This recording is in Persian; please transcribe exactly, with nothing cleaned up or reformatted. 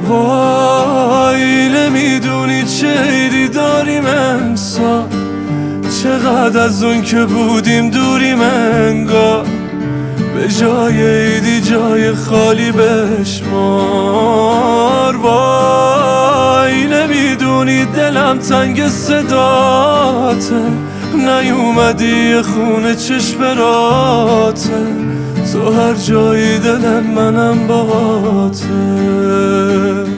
وای نمیدونی چه عیدی داریم امسال، چقدر از اون که بودیم دوریم انگار، به جای عیدی جای خالی بشمار. وای نمیدونی دلم تنگ صداته، نیومدی خونه چشم راته، تو هر جایی دل منم باته.